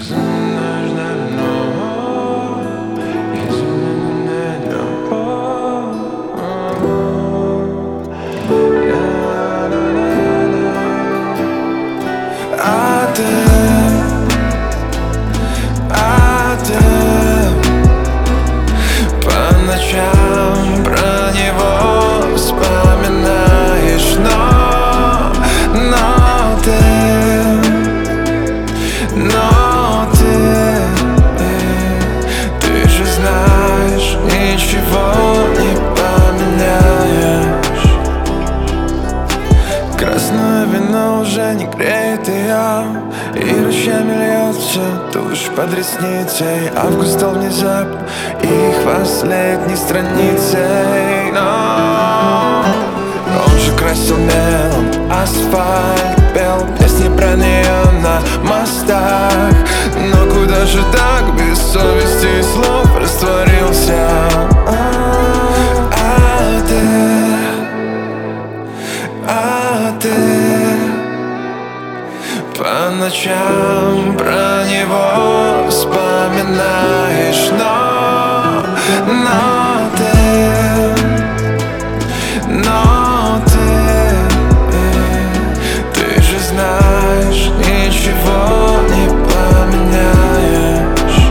По ночам про него вспоминаешь, но ты же знаешь, ничего не поменяешь. Красное вино уже не греет ее, и ручьями льется тушь под ресницей. Август стал внезапно их последней страницей. Но он же красил мелом асфальт, пел песни про нее на мостах. Но куда же так без совести и слов растворился? Ты по ночам про него вспоминаешь, но ты же знаешь, ничего не поменяешь.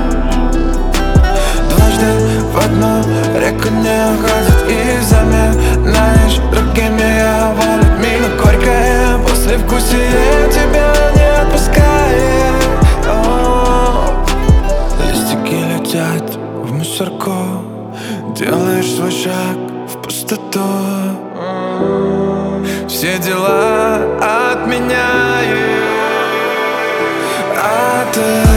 Дважды в одну реку не уходит и заминаешь другими его людьми, но горькое послевкусие тебя не отпускает. Листики летят в мусорку, делаешь свой шаг в пустоту. Все дела отменяешь, а ты